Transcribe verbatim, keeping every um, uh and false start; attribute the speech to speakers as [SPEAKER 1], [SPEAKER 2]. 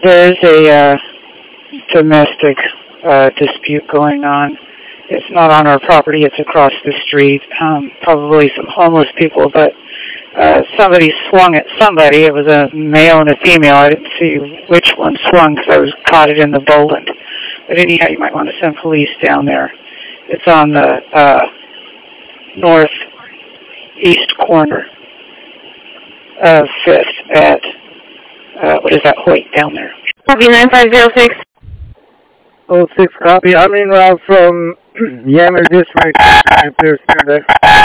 [SPEAKER 1] There's a uh, domestic uh, dispute going on. It's not on our property. It's across the street. Um, probably some homeless people, but uh, somebody swung at somebody. It was a male and a female. I didn't see which one swung because I was caught it in the Boland. But anyhow, you might want to send police down there. It's on the uh, northeast corner of Fifth at, uh, what is that, Hoyt down there.
[SPEAKER 2] Copy nine five zero six.
[SPEAKER 3] Oh six, copy. I'm in route from Yammer District. If there's there.